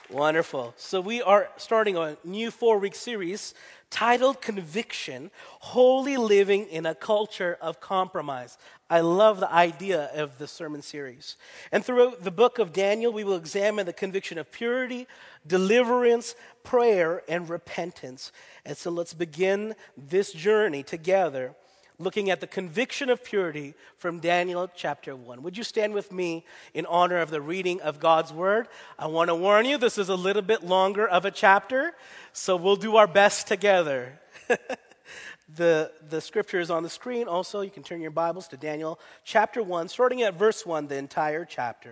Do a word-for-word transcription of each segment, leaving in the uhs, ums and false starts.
Wonderful. So we are starting a new four-week series titled Conviction, Holy Living in a Culture of Compromise. I love the idea of the sermon series. And throughout the book of Daniel, we will examine the conviction of purity, deliverance, prayer, and repentance. And so let's begin this journey together, looking at the conviction of purity from Daniel chapter one. Would you stand with me in honor of the reading of God's word? I want to warn you, this is a little bit longer of a chapter, so we'll do our best together. the, the scripture is on the screen. Also, you can turn your Bibles to Daniel chapter one, starting at verse one, the entire chapter.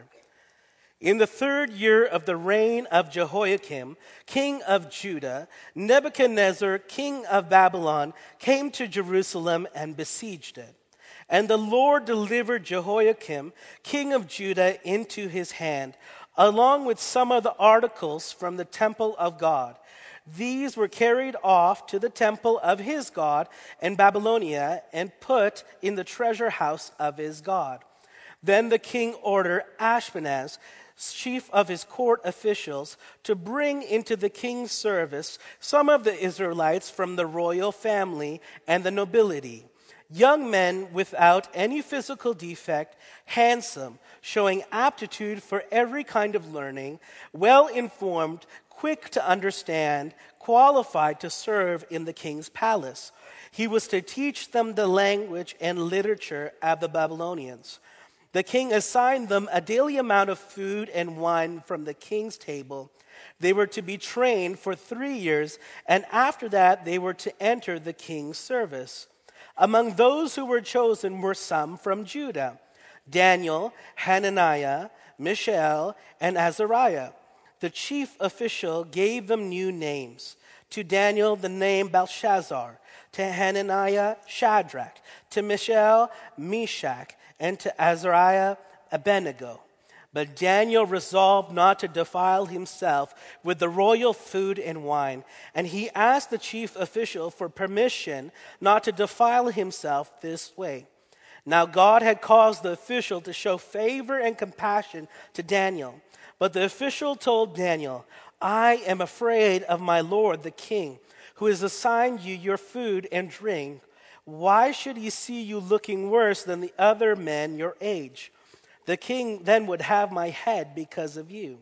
In the third year of the reign of Jehoiakim, king of Judah, Nebuchadnezzar, king of Babylon, came to Jerusalem and besieged it. And the Lord delivered Jehoiakim, king of Judah, into his hand, along with some of the articles from the temple of God. These were carried off to the temple of his God in Babylonia and put in the treasure house of his God. Then the king ordered Ashpenaz, chief of his court officials, to bring into the king's service some of the Israelites from the royal family and the nobility, young men without any physical defect, handsome, showing aptitude for every kind of learning, well-informed, quick to understand, qualified to serve in the king's palace. He was to teach them the language and literature of the Babylonians. The king assigned them a daily amount of food and wine from the king's table. They were to be trained for three years, and after that they were to enter the king's service. Among those who were chosen were some from Judah: Daniel, Hananiah, Mishael, and Azariah. The chief official gave them new names. To Daniel the name Belshazzar, to Hananiah Shadrach, to Mishael Meshach, and to Azariah Abednego. But Daniel resolved not to defile himself with the royal food and wine, and he asked the chief official for permission not to defile himself this way. Now God had caused the official to show favor and compassion to Daniel. But the official told Daniel, "I am afraid of my lord the king, who has assigned you your food and drink. Why should he see you looking worse than the other men your age? The king then would have my head because of you."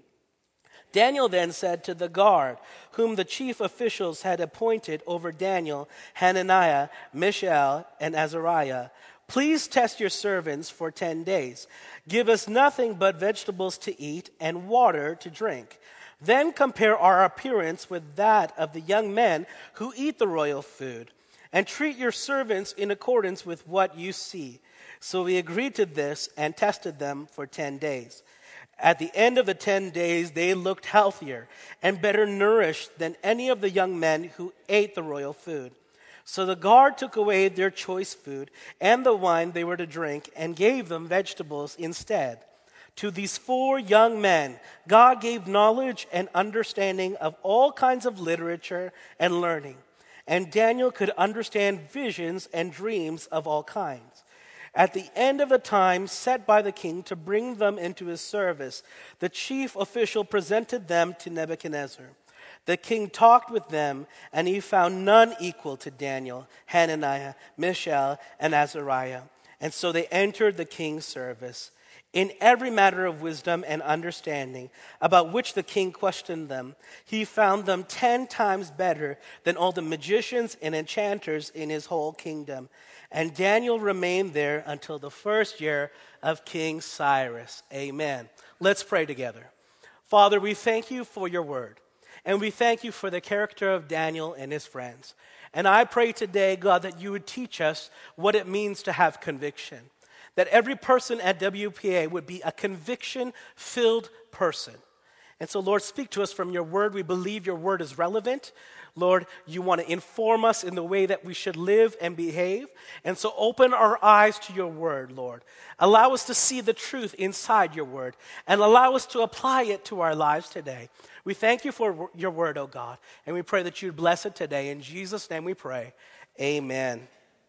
Daniel then said to the guard, whom the chief officials had appointed over Daniel, Hananiah, Mishael, and Azariah, "Please test your servants for ten days. Give us nothing but vegetables to eat and water to drink. Then compare our appearance with that of the young men who eat the royal food, and treat your servants in accordance with what you see." So we agreed to this and tested them for ten days. At the end of the ten days, they looked healthier and better nourished than any of the young men who ate the royal food. So the guard took away their choice food and the wine they were to drink and gave them vegetables instead. To these four young men, God gave knowledge and understanding of all kinds of literature and learning. And Daniel could understand visions and dreams of all kinds. At the end of the time set by the king to bring them into his service, the chief official presented them to Nebuchadnezzar. The king talked with them, and he found none equal to Daniel, Hananiah, Mishael, and Azariah. And so they entered the king's service. In every matter of wisdom and understanding, about which the king questioned them, he found them ten times better than all the magicians and enchanters in his whole kingdom. And Daniel remained there until the first year of King Cyrus. Amen. Let's pray together. Father, we thank you for your word, and we thank you for the character of Daniel and his friends. And I pray today, God, that you would teach us what it means to have conviction. That every person at W P A would be a conviction-filled person. And so, Lord, speak to us from your word. We believe your word is relevant. Lord, you want to inform us in the way that we should live and behave. And so open our eyes to your word, Lord. Allow us to see the truth inside your word and allow us to apply it to our lives today. We thank you for your word, oh God, and we pray that you'd bless it today. In Jesus' name we pray. Amen.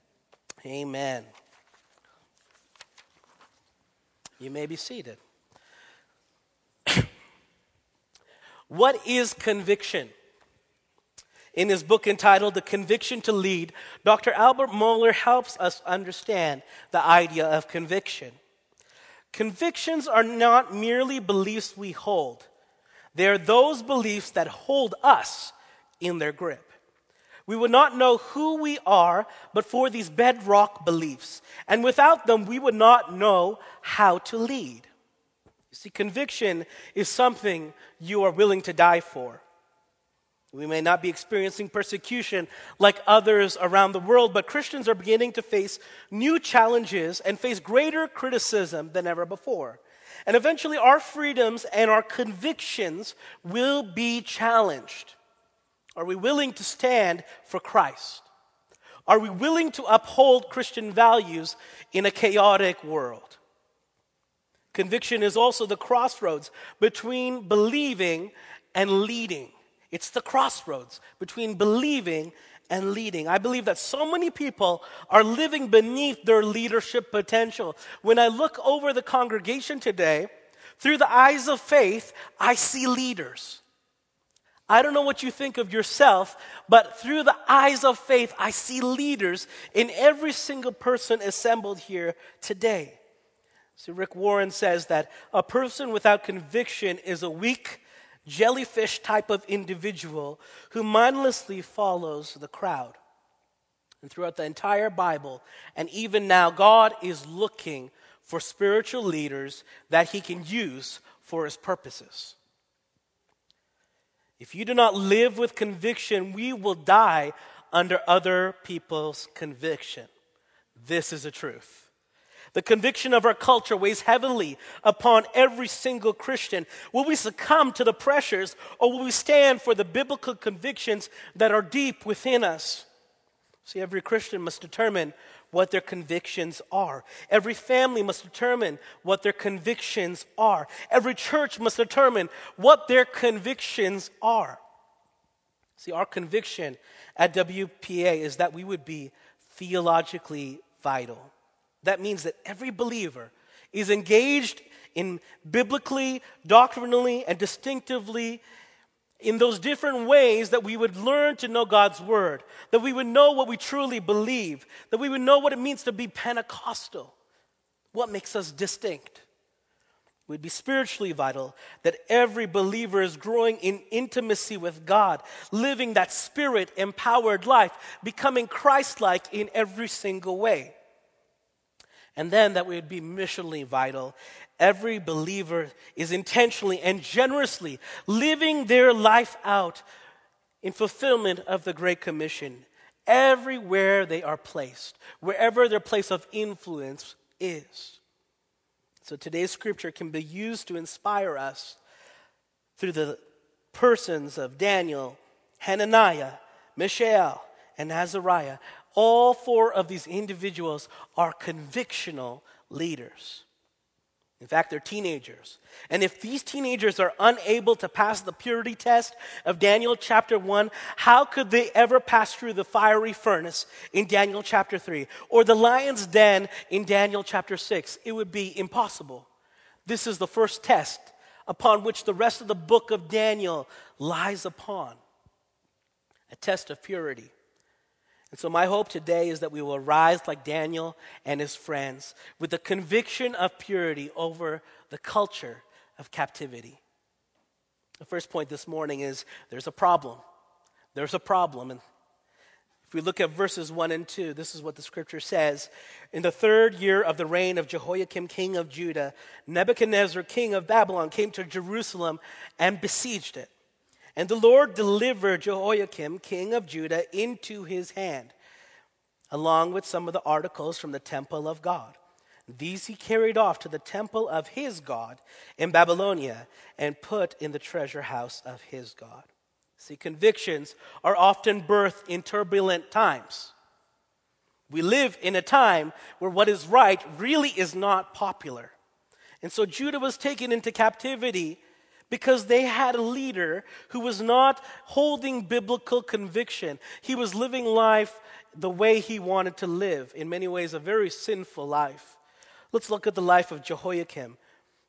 Amen. You may be seated. What is conviction? In his book entitled The Conviction to Lead, Doctor Albert Mohler helps us understand the idea of conviction. Convictions are not merely beliefs we hold. They are those beliefs that hold us in their grip. We would not know who we are but for these bedrock beliefs. And without them, we would not know how to lead. You see, conviction is something you are willing to die for. We may not be experiencing persecution like others around the world, but Christians are beginning to face new challenges and face greater criticism than ever before. And eventually our freedoms and our convictions will be challenged. Are we willing to stand for Christ? Are we willing to uphold Christian values in a chaotic world? Conviction is also the crossroads between believing and leading. It's the crossroads between believing and leading. I believe that so many people are living beneath their leadership potential. When I look over the congregation today, through the eyes of faith, I see leaders. I don't know what you think of yourself, but through the eyes of faith, I see leaders in every single person assembled here today. So Rick Warren says that a person without conviction is a weak, jellyfish type of individual who mindlessly follows the crowd. And throughout the entire Bible, and even now, God is looking for spiritual leaders that he can use for his purposes. If you do not live with conviction, we will die under other people's conviction. This is the truth. The conviction of our culture weighs heavily upon every single Christian. Will we succumb to the pressures, or will we stand for the biblical convictions that are deep within us? See, every Christian must determine what their convictions are. Every family must determine what their convictions are. Every church must determine what their convictions are. See, our conviction at W P A is that we would be theologically vital. That means that every believer is engaged in biblically, doctrinally, and distinctively in those different ways that we would learn to know God's word, that we would know what we truly believe, that we would know what it means to be Pentecostal, what makes us distinct. We'd be spiritually vital, that every believer is growing in intimacy with God, living that spirit-empowered life, becoming Christ-like in every single way. And then that we would be missionally vital. Every believer is intentionally and generously living their life out in fulfillment of the Great Commission everywhere they are placed, wherever their place of influence is. So today's scripture can be used to inspire us through the persons of Daniel, Hananiah, Mishael, and Azariah. All four of these individuals are convictional leaders. In fact, they're teenagers. And if these teenagers are unable to pass the purity test of Daniel chapter one, how could they ever pass through the fiery furnace in Daniel chapter three or the lion's den in Daniel chapter six? It would be impossible. This is the first test upon which the rest of the book of Daniel lies upon. A test of purity. And so my hope today is that we will rise like Daniel and his friends with the conviction of purity over the culture of captivity. The first point this morning is there's a problem. There's a problem. And if we look at verses one and two, this is what the scripture says. In the third year of the reign of Jehoiakim, king of Judah, Nebuchadnezzar, king of Babylon, came to Jerusalem and besieged it. And the Lord delivered Jehoiakim, king of Judah, into his hand, along with some of the articles from the temple of God. These he carried off to the temple of his God in Babylonia and put in the treasure house of his God. See, convictions are often birthed in turbulent times. We live in a time where what is right really is not popular. And so Judah was taken into captivity because they had a leader who was not holding biblical conviction. He was living life the way he wanted to live. In many ways, a very sinful life. Let's look at the life of Jehoiakim.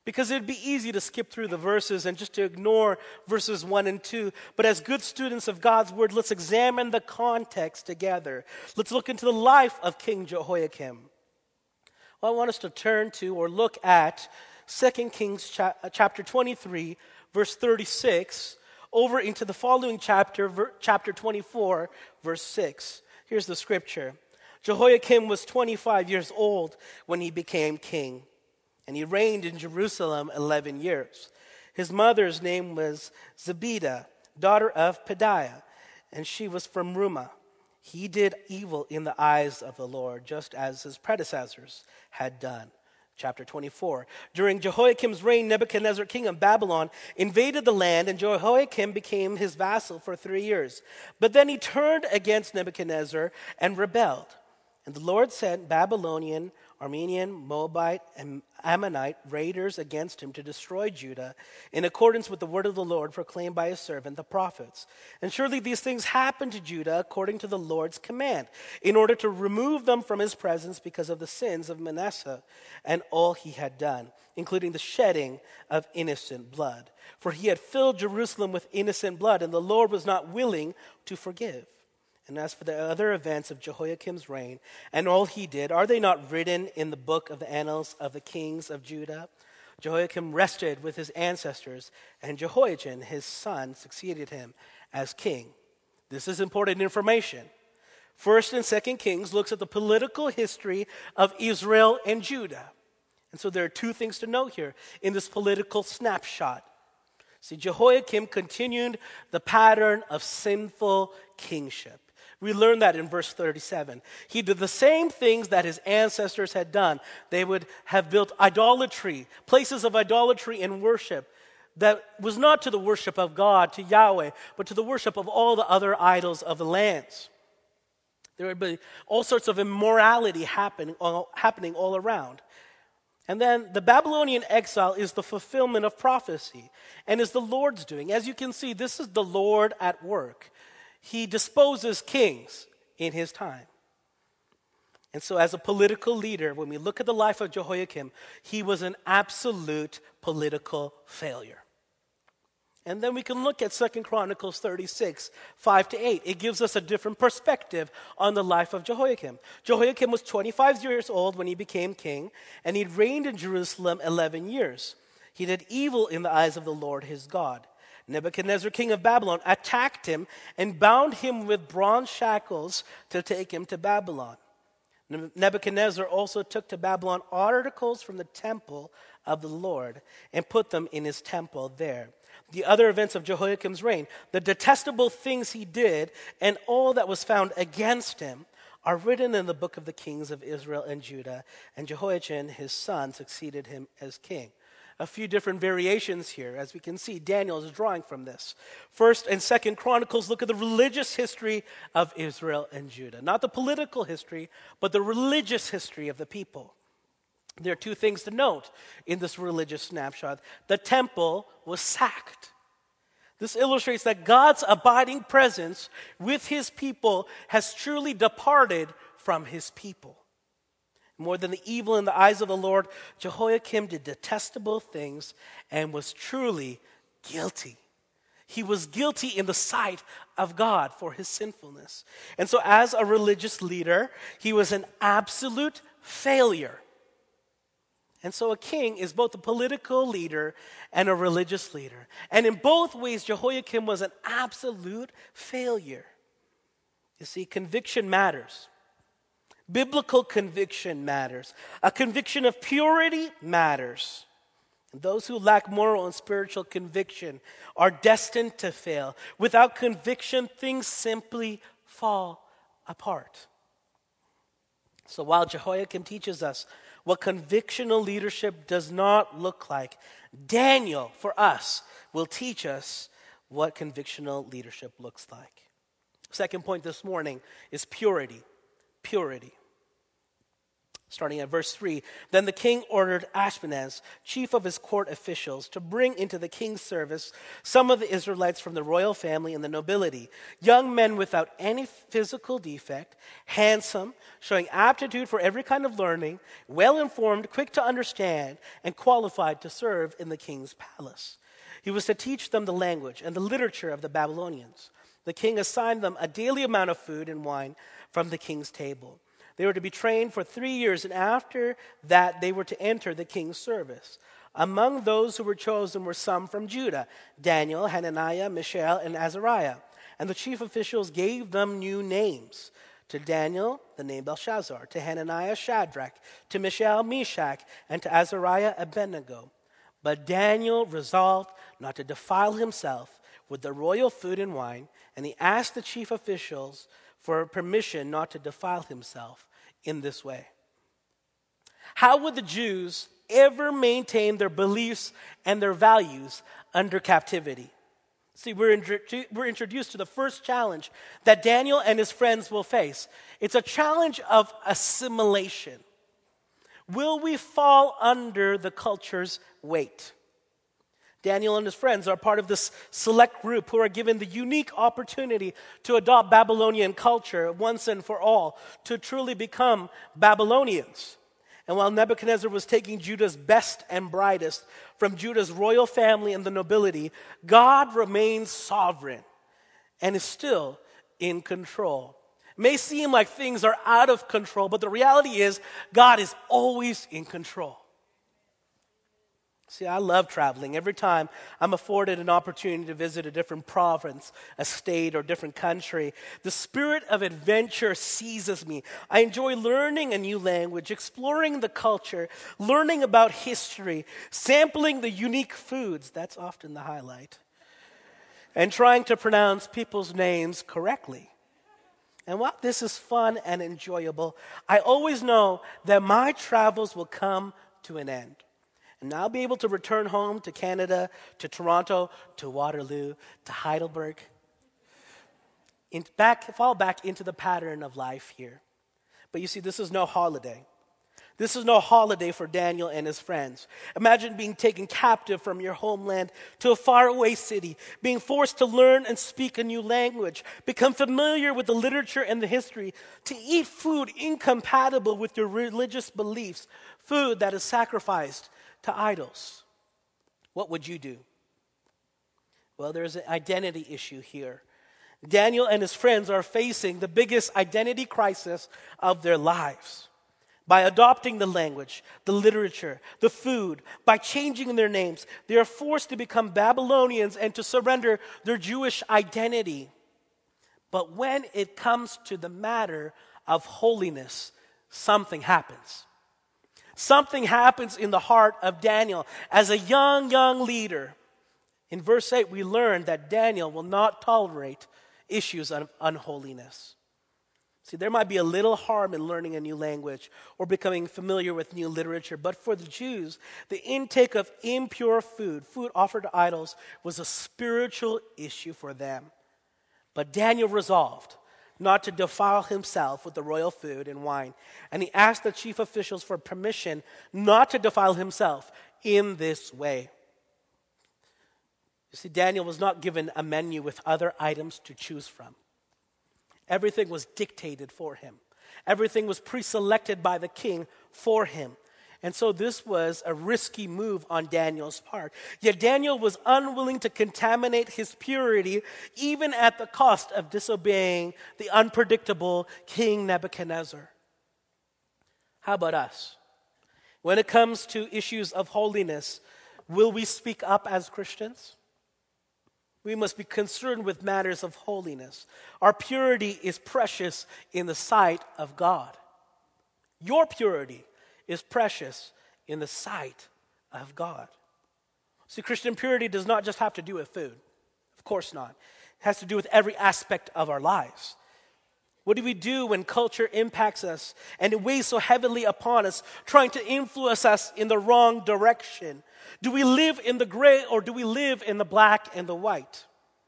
because it'd be easy to skip through the verses and just to ignore verses one and two. But as good students of God's word, let's examine the context together. Let's look into the life of King Jehoiakim. Well, I want us to turn to or look at Second Kings cha- chapter twenty-three, verse thirty-six, over into the following chapter, ver- chapter twenty-four, verse six. Here's the scripture. Jehoiakim was twenty-five years old when he became king, and he reigned in Jerusalem eleven years. His mother's name was Zebidah, daughter of Pedaiah, and she was from Rumah. He did evil in the eyes of the Lord, just as his predecessors had done. Chapter twenty-four. During Jehoiakim's reign, Nebuchadnezzar, king of Babylon, invaded the land, and Jehoiakim became his vassal for three years. But then he turned against Nebuchadnezzar and rebelled. And the Lord sent Babylonian, Aramean, Moabite, and Ammonite raiders against him to destroy Judah in accordance with the word of the Lord proclaimed by his servant the prophets. And surely these things happened to Judah according to the Lord's command, in order to remove them from his presence because of the sins of Manasseh and all he had done, including the shedding of innocent blood. For he had filled Jerusalem with innocent blood, and the Lord was not willing to forgive. And as for the other events of Jehoiakim's reign and all he did, are they not written in the book of the annals of the kings of Judah? Jehoiakim rested with his ancestors, and Jehoiachin, his son, succeeded him as king. This is important information. First and Second Kings looks at the political history of Israel and Judah. And so there are two things to note here in this political snapshot. See, Jehoiakim continued the pattern of sinful kingship. We learn that in verse thirty-seven. He did the same things that his ancestors had done. They would have built idolatry, places of idolatry and worship that was not to the worship of God, to Yahweh, but to the worship of all the other idols of the lands. There would be all sorts of immorality happening all, happening all around. And then the Babylonian exile is the fulfillment of prophecy and is the Lord's doing. As you can see, this is the Lord at work. He disposes kings in his time. And so as a political leader, when we look at the life of Jehoiakim, he was an absolute political failure. And then we can look at Second Chronicles thirty-six, five to eight. It gives us a different perspective on the life of Jehoiakim. Jehoiakim was twenty-five years old when he became king, and he reigned in Jerusalem eleven years. He did evil in the eyes of the Lord his God. Nebuchadnezzar, king of Babylon, attacked him and bound him with bronze shackles to take him to Babylon. Nebuchadnezzar also took to Babylon articles from the temple of the Lord and put them in his temple there. The other events of Jehoiakim's reign, the detestable things he did, and all that was found against him, are written in the book of the kings of Israel and Judah, and Jehoiachin, his son, succeeded him as king. A few different variations here. As we can see, Daniel is drawing from this. First and Second Chronicles look at the religious history of Israel and Judah. Not the political history, but the religious history of the people. There are two things to note in this religious snapshot. The temple was sacked. This illustrates that God's abiding presence with his people has truly departed from his people. More than the evil in the eyes of the Lord, Jehoiakim did detestable things and was truly guilty. He was guilty in the sight of God for his sinfulness. And so as a religious leader, he was an absolute failure. And so a king is both a political leader and a religious leader. And in both ways, Jehoiakim was an absolute failure. You see, conviction matters. Biblical conviction matters. A conviction of purity matters. And those who lack moral and spiritual conviction are destined to fail. Without conviction, things simply fall apart. So while Jehoiakim teaches us what convictional leadership does not look like, Daniel, for us, will teach us what convictional leadership looks like. Second point this morning is purity. Purity. Starting at verse three, then the king ordered Ashpenaz, chief of his court officials, to bring into the king's service some of the Israelites from the royal family and the nobility, young men without any physical defect, handsome, showing aptitude for every kind of learning, well-informed, quick to understand, and qualified to serve in the king's palace. He was to teach them the language and the literature of the Babylonians. The king assigned them a daily amount of food and wine from the king's table. They were to be trained for three years, and after that they were to enter the king's service. Among those who were chosen were some from Judah, Daniel, Hananiah, Mishael, and Azariah. And the chief officials gave them new names. To Daniel, the name Belshazzar. To Hananiah, Shadrach. To Mishael, Meshach. And to Azariah, Abednego. But Daniel resolved not to defile himself with the royal food and wine, and he asked the chief officials for permission not to defile himself in this way. How would the Jews ever maintain their beliefs and their values under captivity? See, we're, intro- we're introduced to the first challenge that Daniel and his friends will face. It's a challenge of assimilation. Will we fall under the culture's weight? Daniel and his friends are part of this select group who are given the unique opportunity to adopt Babylonian culture once and for all, to truly become Babylonians. And while Nebuchadnezzar was taking Judah's best and brightest from Judah's royal family and the nobility, God remains sovereign and is still in control. It may seem like things are out of control, but the reality is God is always in control. See, I love traveling. Every time I'm afforded an opportunity to visit a different province, a state, or different country, the spirit of adventure seizes me. I enjoy learning a new language, exploring the culture, learning about history, sampling the unique foods, that's often the highlight, and trying to pronounce people's names correctly. And while this is fun and enjoyable, I always know that my travels will come to an end. And I'll be able to return home to Canada, to Toronto, to Waterloo, to Heidelberg, in, back, fall back into the pattern of life here. But you see, this is no holiday. This is no holiday for Daniel and his friends. Imagine being taken captive from your homeland to a faraway city, being forced to learn and speak a new language, become familiar with the literature and the history, to eat food incompatible with your religious beliefs, food that is sacrificed to idols. What would you do? Well, there's an identity issue here. Daniel and his friends are facing the biggest identity crisis of their lives. By adopting the language, the literature, the food, by changing their names, they are forced to become Babylonians and to surrender their Jewish identity. But when it comes to the matter of holiness, something happens. Something happens in the heart of Daniel. As a young, young leader, in verse eight, we learn that Daniel will not tolerate issues of unholiness. See, there might be a little harm in learning a new language or becoming familiar with new literature, but for the Jews, the intake of impure food, food offered to idols, was a spiritual issue for them. But Daniel resolved not to defile himself with the royal food and wine. And he asked the chief officials for permission not to defile himself in this way. You see, Daniel was not given a menu with other items to choose from. Everything was dictated for him. Everything was pre-selected by the king for him. And so this was a risky move on Daniel's part. Yet Daniel was unwilling to contaminate his purity, even at the cost of disobeying the unpredictable King Nebuchadnezzar. How about us? When it comes to issues of holiness, will we speak up as Christians? We must be concerned with matters of holiness. Our purity is precious in the sight of God. Your purity is precious in the sight of God. See, Christian purity does not just have to do with food. Of course not. It has to do with every aspect of our lives. What do we do when culture impacts us and it weighs so heavily upon us, trying to influence us in the wrong direction? Do we live in the gray or do we live in the black and the white?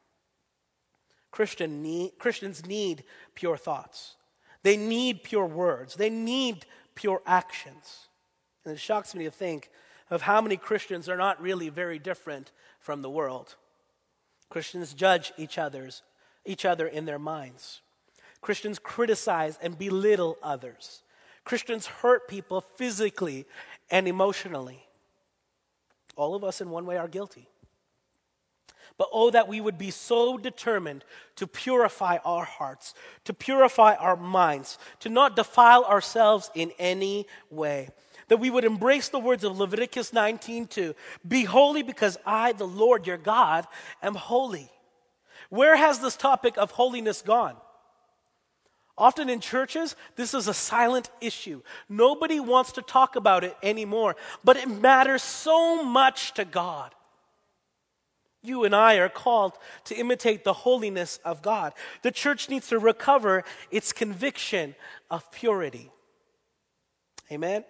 Christian need, Christians need pure thoughts. They need pure words. They need pure actions. And it shocks me to think of how many Christians are not really very different from the world. Christians judge each other's each other in their minds. Christians criticize and belittle others. Christians hurt people physically and emotionally. All of us in one way are guilty. But oh, that we would be so determined to purify our hearts, to purify our minds, to not defile ourselves in any way. That we would embrace the words of Leviticus nineteen two. Be holy because I, the Lord your God, am holy. Where has this topic of holiness gone? Often in churches, this is a silent issue. Nobody wants to talk about it anymore, but it matters so much to God. You and I are called to imitate the holiness of God. The church needs to recover its conviction of purity. Amen?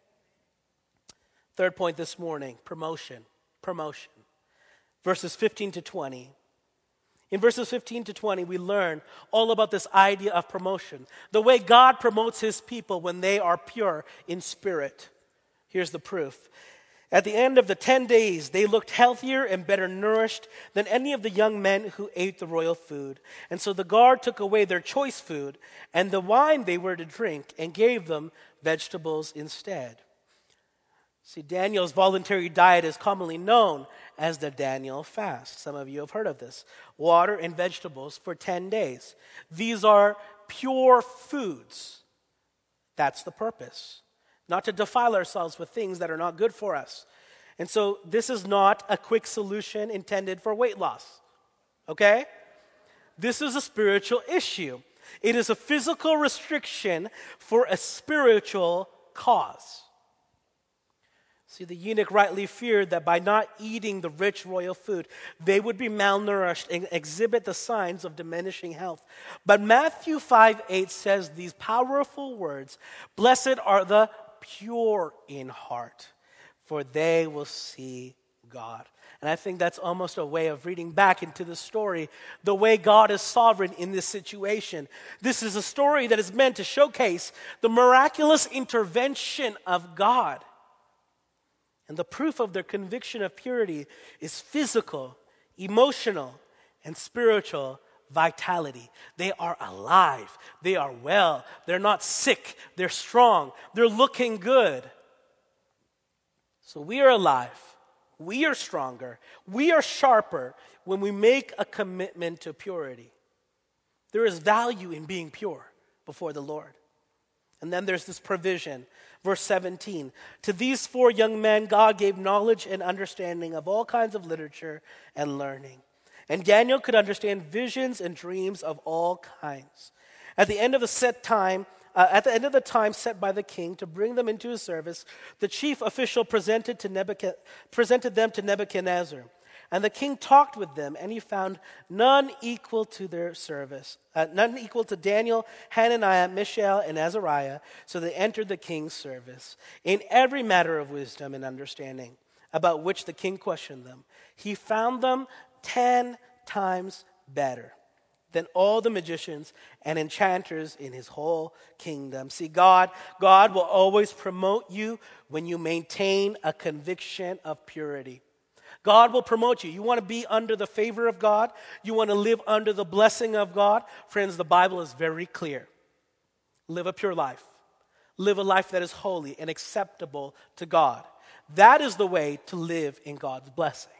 Third point this morning, promotion. Promotion. Verses fifteen to twenty. In verses fifteen to twenty, we learn all about this idea of promotion. The way God promotes his people when they are pure in spirit. Here's the proof. At the end of the ten days, they looked healthier and better nourished than any of the young men who ate the royal food. And so the guard took away their choice food and the wine they were to drink and gave them vegetables instead. See, Daniel's voluntary diet is commonly known as the Daniel fast. Some of you have heard of this. Water and vegetables for ten days. These are pure foods. That's the purpose. Not to defile ourselves with things that are not good for us. And so this is not a quick solution intended for weight loss. Okay? This is a spiritual issue. It is a physical restriction for a spiritual cause. See, the eunuch rightly feared that by not eating the rich royal food, they would be malnourished and exhibit the signs of diminishing health. But Matthew five eight says these powerful words, "Blessed are the pure in heart, for they will see God." And I think that's almost a way of reading back into the story, the way God is sovereign in this situation. This is a story that is meant to showcase the miraculous intervention of God. And the proof of their conviction of purity is physical, emotional, and spiritual vitality. They are alive. They are well. They're not sick. They're strong. They're looking good. So we are alive. We are stronger. We are sharper when we make a commitment to purity. There is value in being pure before the Lord. And then there's this provision. Verse seventeen, to these four young men, God gave knowledge and understanding of all kinds of literature and learning. And Daniel could understand visions and dreams of all kinds. At the end of the set time, uh, at the end of the time set by the king to bring them into his service, the chief official presented to Nebuchad- presented them to Nebuchadnezzar. And the king talked with them, and he found none equal to their service, uh, none equal to Daniel, Hananiah, Mishael, and Azariah. So they entered the king's service in every matter of wisdom and understanding, about which the king questioned them. He found them ten times better than all the magicians and enchanters in his whole kingdom. See, God, God will always promote you when you maintain a conviction of purity. God will promote you. You want to be under the favor of God? You want to live under the blessing of God? Friends, the Bible is very clear. Live a pure life. Live a life that is holy and acceptable to God. That is the way to live in God's blessing.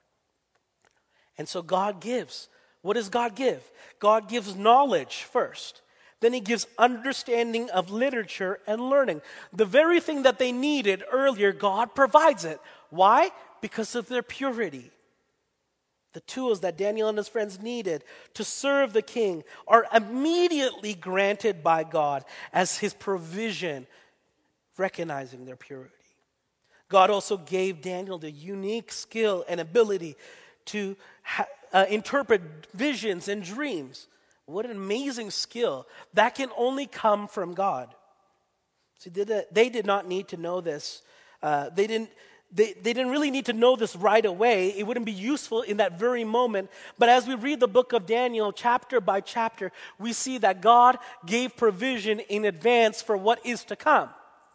And so God gives. What does God give? God gives knowledge first. Then he gives understanding of literature and learning. The very thing that they needed earlier, God provides it. Why? Because of their purity. The tools that Daniel and his friends needed to serve the king are immediately granted by God as his provision, recognizing their purity. God also gave Daniel the unique skill and ability to ha- uh, interpret visions and dreams. What an amazing skill. That can only come from God. See, they, they did not need to know this. Uh, they didn't They, they didn't really need to know this right away. It wouldn't be useful in that very moment. But as we read the book of Daniel, chapter by chapter, we see that God gave provision in advance for what is to come.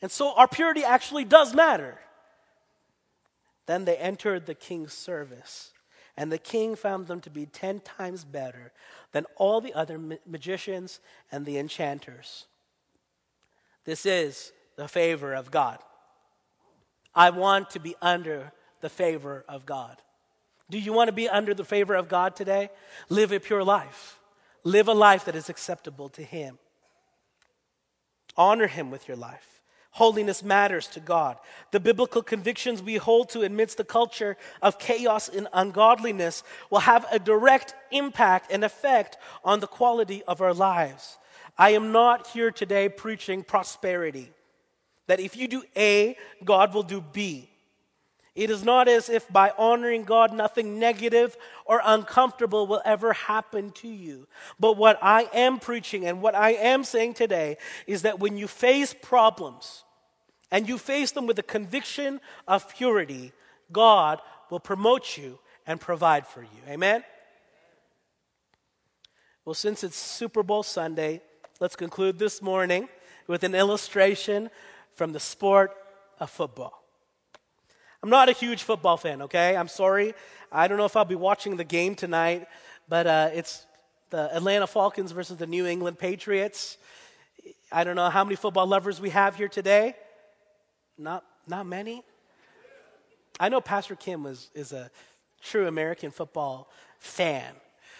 And so our purity actually does matter. Then they entered the king's service, and the king found them to be ten times better than all the other ma- magicians and the enchanters. This is the favor of God. I want to be under the favor of God. Do you want to be under the favor of God today? Live a pure life. Live a life that is acceptable to Him. Honor Him with your life. Holiness matters to God. The biblical convictions we hold to amidst the culture of chaos and ungodliness will have a direct impact and effect on the quality of our lives. I am not here today preaching prosperity, that if you do A, God will do B. It is not as if by honoring God, nothing negative or uncomfortable will ever happen to you. But what I am preaching and what I am saying today is that when you face problems and you face them with the conviction of purity, God will promote you and provide for you. Amen? Well, since it's Super Bowl Sunday, let's conclude this morning with an illustration from the sport of football. I'm not a huge football fan, okay? I'm sorry. I don't know if I'll be watching the game tonight, but uh, it's the Atlanta Falcons versus the New England Patriots. I don't know how many football lovers we have here today. Not not many. I know Pastor Kim is, is a true American football fan.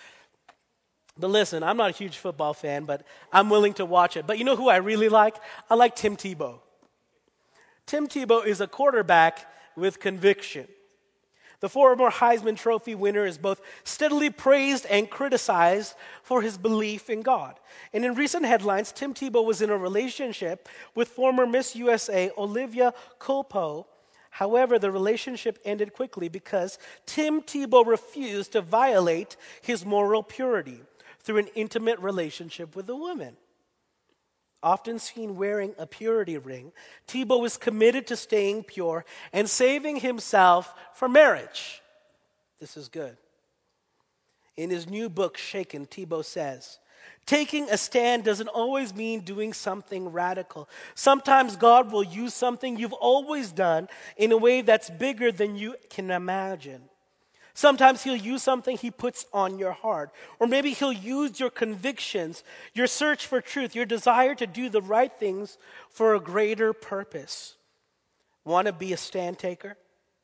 But listen, I'm not a huge football fan, but I'm willing to watch it. But you know who I really like? I like Tim Tebow. Tim Tebow is a quarterback with conviction. The former Heisman Trophy winner is both steadily praised and criticized for his belief in God. And in recent headlines, Tim Tebow was in a relationship with former Miss U S A Olivia Culpo. However, the relationship ended quickly because Tim Tebow refused to violate his moral purity through an intimate relationship with a woman. Often seen wearing a purity ring, Tebow is committed to staying pure and saving himself for marriage. This is good. In his new book, Shaken, Tebow says, taking a stand doesn't always mean doing something radical. Sometimes God will use something you've always done in a way that's bigger than you can imagine. Sometimes He'll use something He puts on your heart. Or maybe He'll use your convictions, your search for truth, your desire to do the right things for a greater purpose. Want to be a stand taker?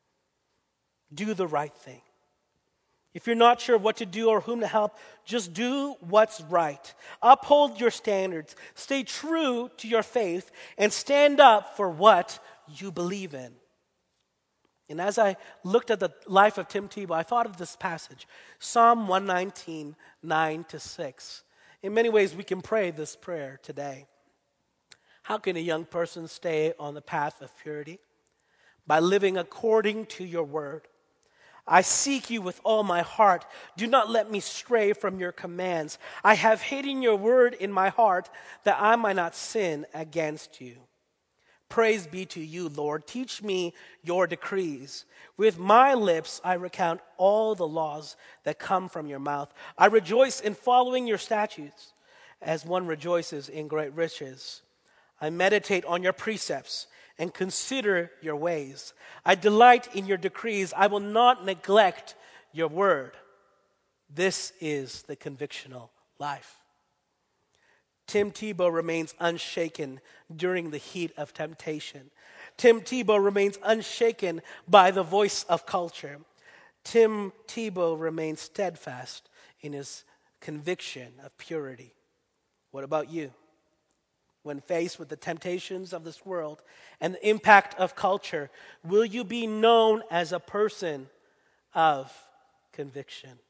Do the right thing. If you're not sure what to do or whom to help, just do what's right. Uphold your standards. Stay true to your faith and stand up for what you believe in. And as I looked at the life of Tim Tebow, I thought of this passage, Psalm one nineteen, nine to six. In many ways, we can pray this prayer today. How can a young person stay on the path of purity? By living according to your word. I seek you with all my heart. Do not let me stray from your commands. I have hidden your word in my heart that I might not sin against you. Praise be to you, Lord. Teach me your decrees. With my lips I recount all the laws that come from your mouth. I rejoice in following your statutes as one rejoices in great riches. I meditate on your precepts and consider your ways. I delight in your decrees. I will not neglect your word. This is the convictional life. Tim Tebow remains unshaken during the heat of temptation. Tim Tebow remains unshaken by the voice of culture. Tim Tebow remains steadfast in his conviction of purity. What about you? When faced with the temptations of this world and the impact of culture, will you be known as a person of conviction?